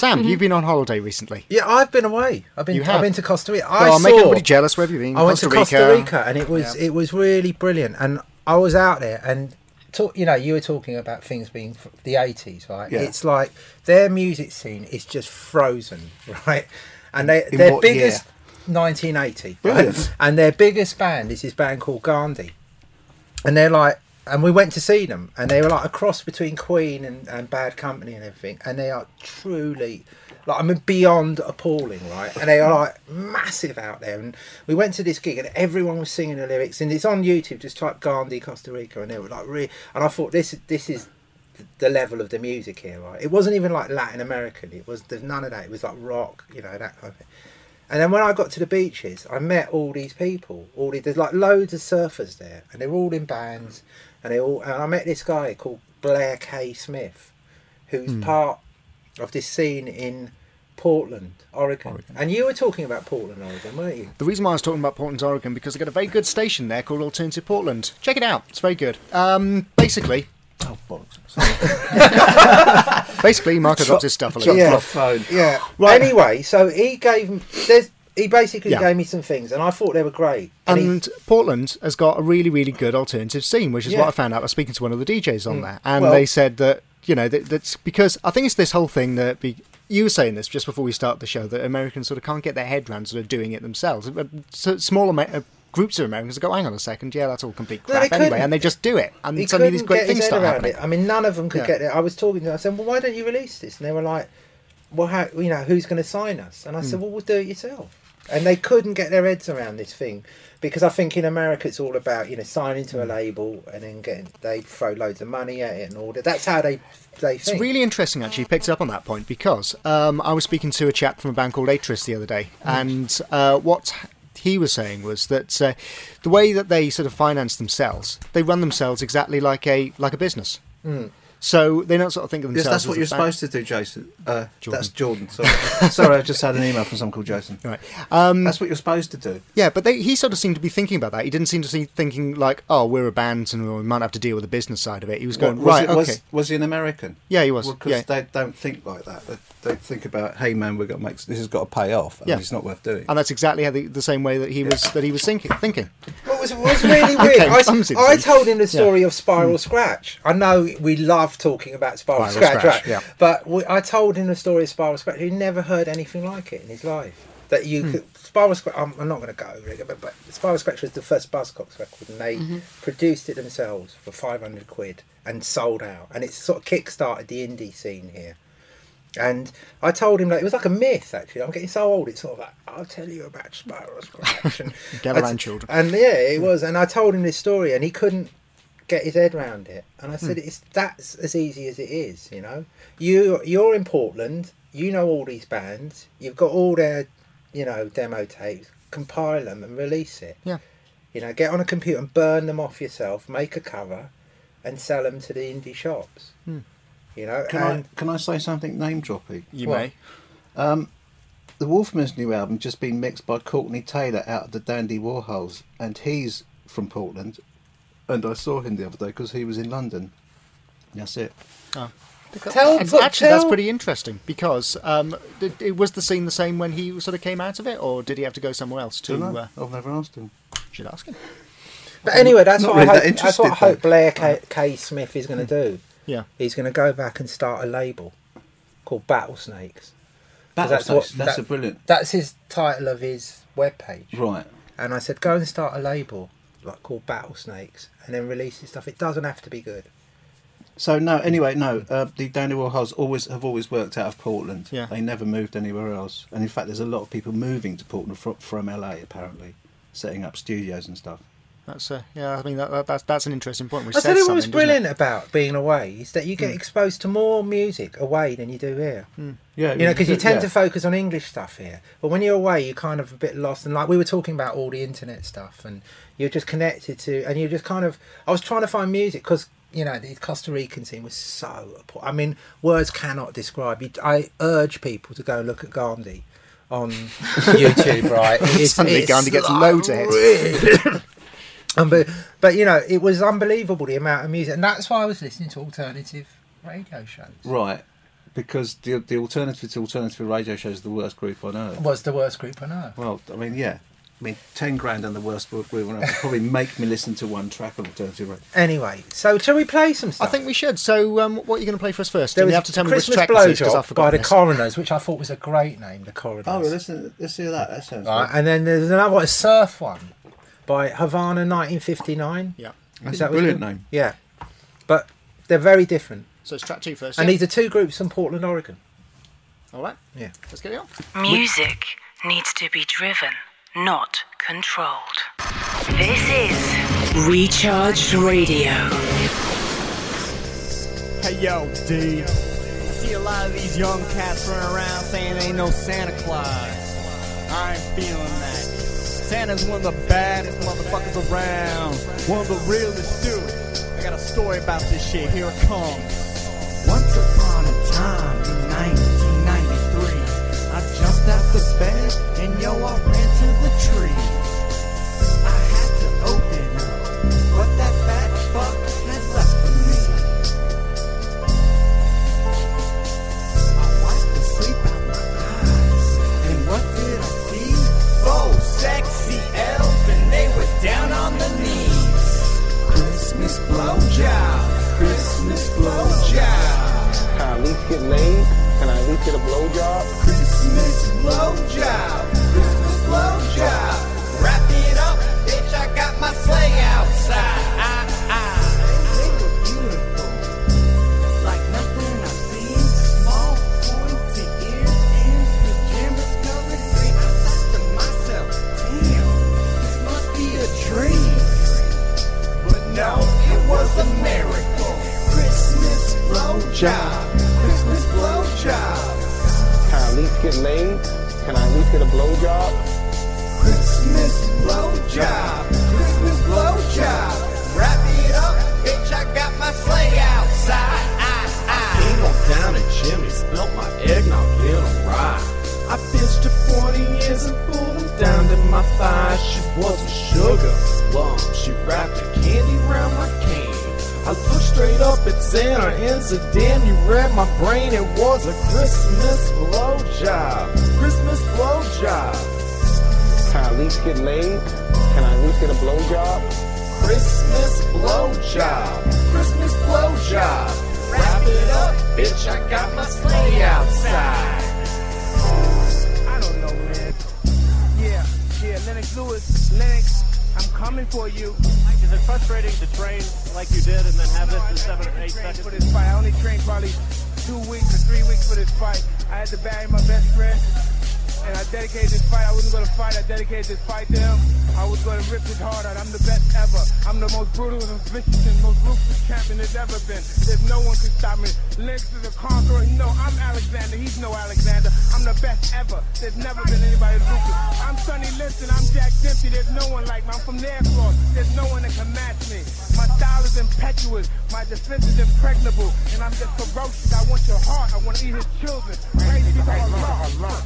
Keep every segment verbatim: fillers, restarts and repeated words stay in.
Sam, mm-hmm. you've been on holiday recently. Yeah, I've been away. I've been. You have? I've been to Costa Rica. Oh, I I'll saw, make everybody jealous. Where have you been? I went Costa to Rica. Costa Rica, and it was yeah. it was really brilliant. And I was out there, and talk, you know, you were talking about things being f- the eighties, right? Yeah. It's like their music scene is just frozen, right? And they In their what biggest year? nineteen eighty, Brilliant. right? And their biggest band is this band called Gandhi, and they're like. And we went to see them, and they were like a cross between Queen and, and Bad Company and everything. And they are truly, like, I mean, beyond appalling, right? And they are like massive out there. And we went to this gig, and everyone was singing the lyrics. And it's on YouTube. Just type Gandhi Costa Rica, and they were like really. And I thought this this is the level of the music here, right? It wasn't even like Latin American. It was there's none of that. It was like rock, you know, that kind of thing. And then when I got to the beaches, I met all these people. All these, there's like loads of surfers there, and they're all in bands. And they all, and I met this guy called Blair K. Smith, who's mm. part of this scene in Portland, Oregon. Oregon. And you were talking about Portland, Oregon, weren't you? The reason why I was talking about Portland, Oregon, because they've got a very good station there called Alternative Portland. Check it out; it's very good. Um, basically, oh bollocks! basically, Marco dropped his stuff a little. Yeah, phone. Yeah. Right. Anyway, so he gave there's. He basically yeah. gave me some things, and I thought they were great. And, and Portland has got a really, really good alternative scene, which is yeah. what I found out. I was speaking to one of the D Js on mm. there, and well, they said that, you know, that, that's because I think it's this whole thing that be, you were saying this just before we start the show, that Americans sort of can't get their head around sort of doing it themselves. So smaller uh, groups of Americans go, hang on a second, yeah, that's all complete crap no, anyway, and they just do it, and suddenly these great things start happening. It. I mean, none of them could yeah. get it. I was talking to them, I said, well, why don't you release this? And they were like, well, how, you know, who's going to sign us? And I mm. said, well, we'll do it yourself. And they couldn't get their heads around this thing, because I think in America it's all about, you know, signing to a label and then getting, they throw loads of money at it and all that. That's how they they think. It's really interesting, actually, you picked up on that point, because um, I was speaking to a chap from a band called Atris the other day, mm. and uh, what he was saying was that uh, the way that they sort of finance themselves, they run themselves exactly like a like a business. Mm. So they don't sort of think of Yes, themselves. that's what as you're a supposed to do, Jason. Uh, Jordan. That's Jordan. Sorry, sorry. I just had an email from someone called Jason. Right. Um, that's what you're supposed to do. Yeah, but they, he sort of seemed to be thinking about that. He didn't seem to be thinking like, "Oh, we're a band and we might have to deal with the business side of it." He was going, what, was "Right, it, okay." Was, was he an American? Yeah, he was. Well, because yeah. they don't think like that. They, they think about, "Hey, man, we've got to make this has got to pay off, and yeah. it's not worth doing." And that's exactly how the, the same way that he was that he was thinking. Thinking. What was, what was really weird? okay, I, I told him the story yeah. of Spiral mm. Scratch. I know we love talking about Spiral, Spiral Scratch, Scratch right? yeah. But we, I told him the story of Spiral Scratch. He never heard anything like it in his life. That you mm. could Spiral Scratch. I'm, I'm not going to go over it, but, but Spiral Scratch was the first Buzzcocks record, and they mm-hmm. produced it themselves for five hundred quid and sold out. And it sort of kick-started the indie scene here. And I told him that it was like a myth, actually. I'm getting so old, it's sort of like, I'll tell you about Spiral Scratch. And, Gather around children. And yeah, it was. And I told him this story, and he couldn't get his head around it. And I said, mm. it's that's as easy as it is, you know. You, you're in Portland, you know all these bands, you've got all their, you know, demo tapes, compile them and release it. Yeah. You know, get on a computer and burn them off yourself, make a cover, and sell them to the indie shops. Mm. You know, can and I can I say something name dropping? You what? may. Um, the Wolfman's new album just been mixed by Courtney Taylor out of the Dandy Warhols, and he's from Portland. And I saw him the other day because he was in London. That's it. Oh. Tell, It's look, actually, tell, that's pretty interesting, because um, it, it was the scene the same when he sort of came out of it, or did he have to go somewhere else to? Dunno. Uh, I've never asked him. should ask him. But anyway, that's Not what, really I hope, that that's what I interested, hope though. Blair K, K. Smith is going to do. Yeah. He's going to go back and start a label called Battle Snakes. That's, that's that's, what- that's that- a brilliant. That's his title of his webpage. Right. And I said, go and start a label like called Battle Snakes, and then release his stuff. It doesn't have to be good. So no, anyway, no. Uh, the Dandy Warhols always have always worked out of Portland. Yeah. They never moved anywhere else. And in fact, there's a lot of people moving to Portland from, from L A apparently, setting up studios and stuff. That's uh, yeah. I mean, that, that, that's that's an interesting point. Which I says said what was something, doesn't brilliant about being away is that you get Mm. exposed to more music away than you do here. Yeah, You know, because you tend yeah. to focus on English stuff here. But when you're away, you're kind of a bit lost. And like we were talking about all the internet stuff, and you're just connected to, and you're just kind of. I was trying to find music because you know the Costa Rican scene was so. appall- I mean, words cannot describe. You, I urge people to go and look at Gandhi on YouTube. Right, it's, Suddenly Gandhi gets loads of hits. hits. Um, but, but you know, it was unbelievable the amount of music, and that's why I was listening to alternative radio shows. Right. because the the alternative to alternative radio show is the worst group on earth. Was the worst group on earth. Well, I mean, yeah. I mean, ten grand on the worst group on earth would probably make me listen to one track on alternative radio. Anyway, so shall we play some stuff? I think we should. So, um, what are you going to play for us first? There And was you have to tell me Christmas which track this is, 'cause I've Blowjob by forgotten the this. Coroners, which I thought was a great name, the Coroners. Oh, well, listen, let's hear that. That sounds Right, good. and then there's another one, a surf one, by Havana nineteen fifty-nine. Yeah. That's Is that a what brilliant you- name. Yeah. But they're very different. So it's track two first. And yeah? these are two groups from Portland, Oregon. All right. Yeah. Let's get it on. Music needs to be driven, not controlled. This is Recharged Radio. Hey yo, D. I see a lot of these young cats running around saying ain't no Santa Claus. I ain't feeling that. Santa's one of the baddest motherfuckers around. One of the realest too. I got a story about this shit. Here it comes. Once upon a time in nineteen ninety-three, I jumped out the bed and yo, I ran to the tree. I had to open up what that fat fuck had left for me. I wiped the sleep out my eyes, and what did I see? Four sexy elves, and they were down on their knees. Christmas blowjob, Christmas blowjob. Can I at least get laid? Can I at least get a blowjob? Christmas blowjob, Christmas blowjob. Wrap it up, bitch, I got my sleigh outside. Ah, ah. They were beautiful, like nothing I've seen. Small, pointy ears and pajamas colored green. I thought to myself, damn, this must be a dream. But no, it was a miracle. Christmas blowjob, Christmas blowjob. Can I at least get laid? Can I at least get a blowjob? Christmas blowjob, Christmas blowjob. Wrap it up, bitch, I got my sleigh outside. I, I. Came on down a chimney, spilt my eggnog in a rye. I pinched her pointy ears and pulled them down to my thighs. She was a sugar plum. She wrapped a candy round my cane. I looked straight up at Santa and said, damn, you read my brain. It was a Christmas blowjob, Christmas blowjob. Can I at least get laid? Can I at least get a blowjob? Christmas blowjob, Christmas blowjob. Wrap it up, bitch, I got my sleigh outside. I don't know, man. Yeah, yeah, Lennox Lewis, Lennox, I'm coming for you. Is it frustrating to train like you did and then have this in seven or eight seconds? For this fight, I only trained probably two weeks or three weeks for this fight. I had to bury my best friend. And I dedicated this fight. I wasn't going to fight. I dedicated this fight to him. I was going to rip his heart out. I'm the best ever. I'm the most brutal and vicious and most ruthless champion there's ever been. There's no one can stop me. Lennox is a conqueror. No, I'm Alexander. He's no Alexander. I'm the best ever. There's never been anybody ruthless. I'm Sonny Liston. I'm Jack Dempsey. There's no one like me. I'm from Nairclaw. There's no one that can match me. My style is impetuous. My defense is impregnable. And I'm just ferocious. I want your heart. I want to eat his children. Crazy people are wrong.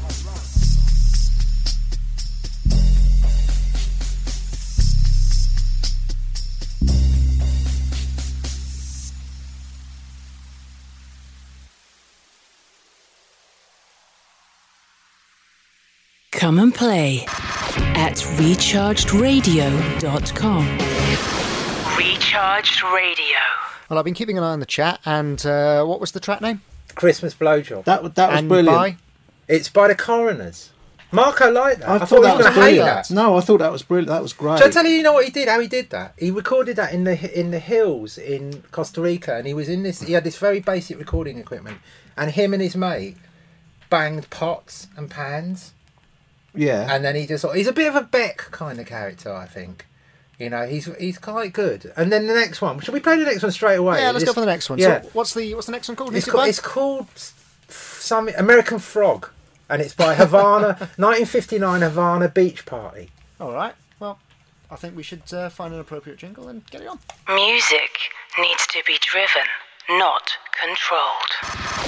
Come and play at recharged radio dot com. Recharged Radio. Well, I've been keeping an eye on the chat, and uh, what was the track name? Christmas Blowjob. That, that was and brilliant. by? It's by the Coroners. Marco liked that. I, I, thought thought that he was was going to hate brilliant. that. No, I thought that was brilliant. That was great. Shall I tell you, you know what he did? How he did that? He recorded that in the in the hills in Costa Rica, and he was in this. He had this very basic recording equipment, and him and his mate banged pots and pans, Yeah. and then he just. He's a bit of a Beck kind of character, I think. You know, he's he's quite good. And then the next one. Should we play the next one straight away? Yeah, let's This- go for the next one. Yeah. So, what's the what's the next one called? It's Who's it called, by? it's called some American Frog, and it's by Havana, nineteen fifty-nine Havana Beach Party. All right. Well, I think we should uh, find an appropriate jingle and get it on. Music needs to be driven, not controlled.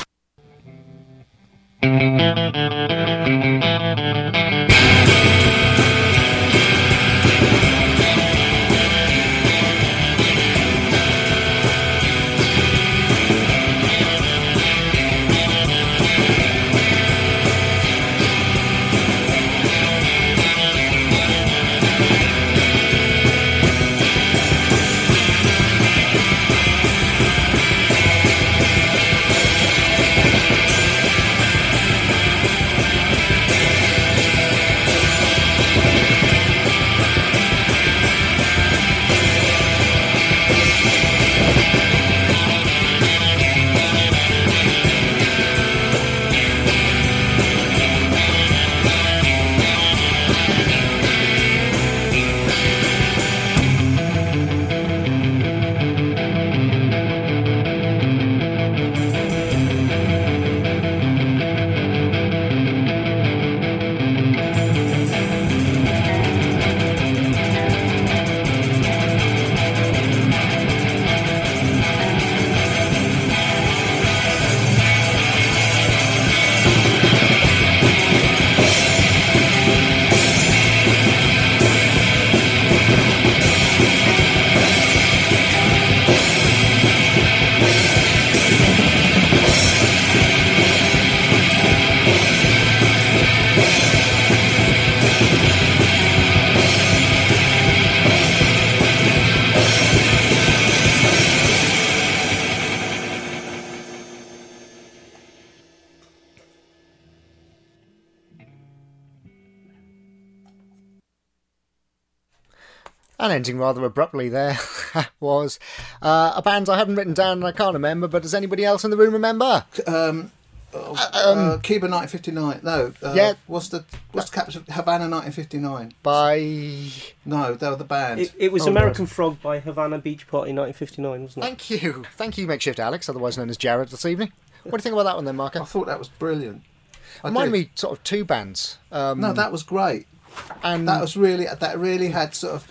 And ending rather abruptly there was uh, a band I haven't written down and I can't remember, but does anybody else in the room remember? Um, uh, um, uh, Cuba nineteen fifty-nine. No. Uh, Yeah. What's the what's the capital? Havana nineteen fifty-nine. By... No, they were the band. It, it was Oh, American right. Frog by Havana Beach Party nineteen fifty-nine, wasn't it? Thank you. Thank you, Makeshift Alex, otherwise known as Jared, this evening. What do you think about that one then, I Marco? thought that was brilliant. I Remind did. me sort of two bands. Um, No, that was great. and That was really that really had sort of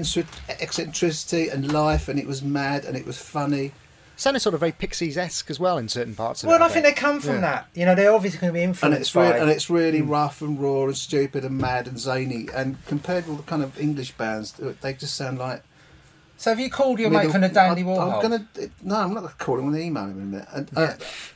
eccentricity and life, and it was mad and it was funny. sounded sort of very Pixies-esque as well in certain parts of Well, it. I think they come from Yeah. that. You know, they're obviously going to be And influenced it's by. really, and it's really rough and raw and stupid and mad and zany. And compared with all the kind of English bands, they just sound like. So have you called your middle- mate from the Dandy I- Warhol? I'm gonna no, I'm not gonna call him. I'm gonna email him in a minute. And uh,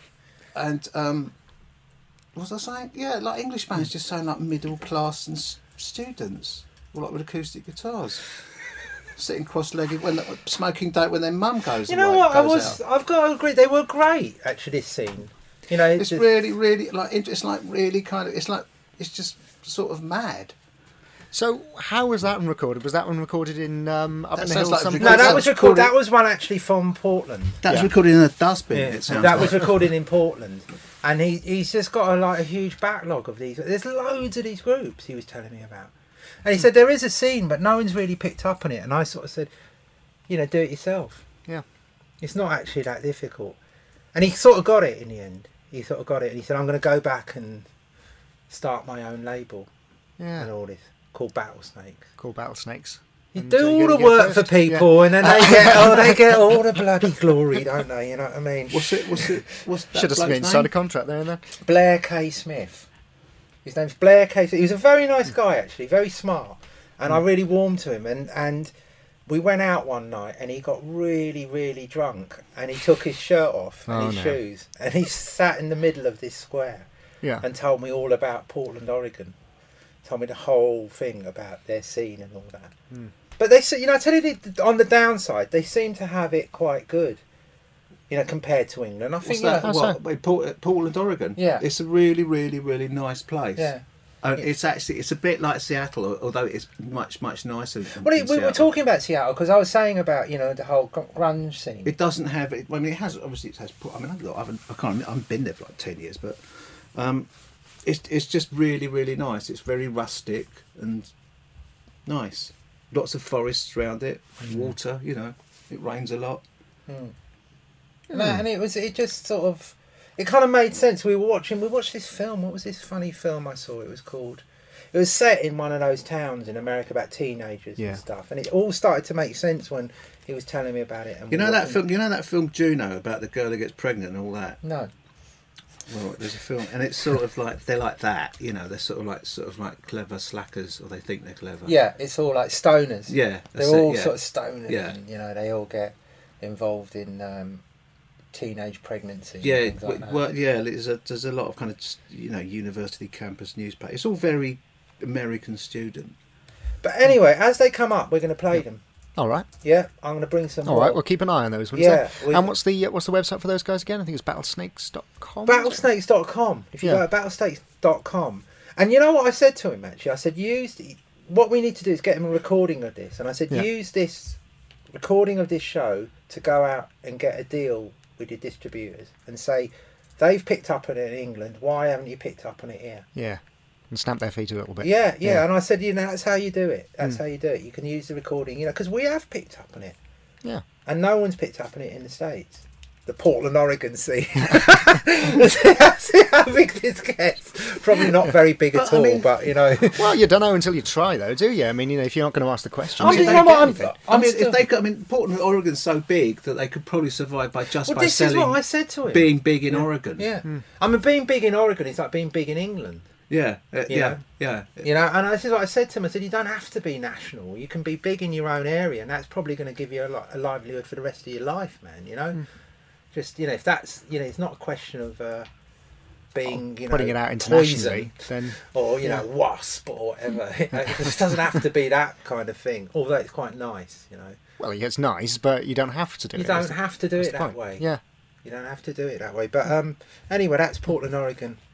and um, what was I saying? Yeah, like English bands just sound like middle class and s- students, or like with acoustic guitars, sitting cross-legged when smoking dope when their mum goes. You know away, what? I goes was. out. I've got to agree. They were great. Actually, this scene. You know, It's just- really, really like it's like really kind of. It's like it's just sort of mad. So how was that one recorded? Was that one recorded in um, up That in the sounds hills? like some- recorded- No, that That was was recorded. recorded- That was one actually from Portland. That was Yeah. recorded in a dustbin. Yeah, It sounds that like. was recorded in Portland, and he he's just got a like a huge backlog of these. There's loads of these groups he was telling me about, and he said there is a scene, but no one's really picked up on it. And I sort of said, you know, do it yourself. Yeah. It's not actually that difficult, and he sort of got it in the end. He sort of got it, and he said, I'm going to go back and start my own label Yeah. and all this called Battlesnake. Called Battlesnakes. You And, do uh, all you the get work first. for people, Yeah. and then they get oh they get all the bloody glory, don't they? You know what I mean? What's it? What's it? What's that Should have bloke's been inside name? a contract there and then. Blair K. Smith. His name's Blair K. Smith. He was a very nice guy, actually, very smart, and I really warmed to him. And and we went out one night, and he got really, really drunk, and he took his shirt off and Oh, his no. shoes, and he sat in the middle of this square Yeah. and told me all about Portland, Oregon. Told me the whole thing about their scene and all that. Hmm. But they, se- you know, I tell you, the, on the downside, they seem to have it quite good. You know, compared to England, I What's think. You that? know, How's What, wait, Port, Portland, Oregon. Yeah. It's a really, really, really nice place. yeah. And it's actually it's a bit like Seattle, although it's much, much nicer. Than Well, than we were Seattle. talking about Seattle because I was saying about you know the whole gr- grunge scene. It doesn't have it. I mean, it has obviously. It has. I mean, I haven't. I can't. I haven't been there for like ten years, but um, it's it's just really, really nice. It's very rustic and nice. Lots of forests around it, water. You know, it rains a lot. No, and it was it just sort of it kind of made sense. We were watching we watched this film. What was this funny film I saw? It was called. It was set in one of those towns in America about teenagers Yeah. and stuff, and it all started to make sense when he was telling me about it. And You we know that watched- film. You know that film Juno about the girl that gets pregnant and all that. No. Well, there's a film, and it's sort of like they're like that. You know, they're sort of like sort of like clever slackers, or they think they're clever. Yeah, it's all like stoners. Yeah, They're that's it, all yeah. sort of stoners. Yeah. And, you know, they all get involved in um, teenage pregnancy. and Yeah, things like that. well, yeah. There's a there's a lot of kind of you know university campus newspaper. It's all very American student. But anyway, as they come up, we're going to play them. All right. Yeah, I'm going to bring some. All more. right. We'll keep an eye on those ones. Yeah, then. we- And what's the uh, what's the website for those guys again? I think it's battlesnakes dot com. Battlesnakes dot com. If you Yeah. go to battlesnakes dot com. And you know what I said to him actually? I said, use the, what we need to do is get him a recording of this. And I said, Yeah. use this recording of this show to go out and get a deal with your distributors and say, they've picked up on it in England. Why haven't you picked up on it here? Yeah. And stamp their feet a little bit. Yeah, yeah, Yeah. And I said, you know, that's how you do it. That's Mm. how you do it. You can use the recording, you know, because we have picked up on it. Yeah. And no one's picked up on it in the States. The Portland, Oregon scene. See how big this gets. Probably not very big at But, I all, mean- but, you know. Well, you don't know until you try, though, do you? I mean, you know, if you're not going to ask the question, I you mean, don't you know get what, I'm- anything. I mean, still- if they, could, I mean, Portland, Oregon's so big that they could probably survive by just Well, by this is selling, what I said to him. being big in Oregon. Yeah. I mean, being big in Oregon is like being big in England. yeah, uh, You yeah, know? yeah. You know, and this is what I said to him. I said, you don't have to be national. You can be big in your own area, and that's probably going to give you a, li- a livelihood for the rest of your life, man. You know, just you know, if that's you know, it's not a question of uh, being you know Putting it out internationally, poison then or you yeah. know wasp or whatever. You know, it just doesn't have to be that kind of thing. Although it's quite nice, you know. well, it's nice, but you don't have to do You it. don't That's the- have to do that's it the that point. way. Yeah. You don't have to do it that way. But um, anyway, that's Portland, Oregon.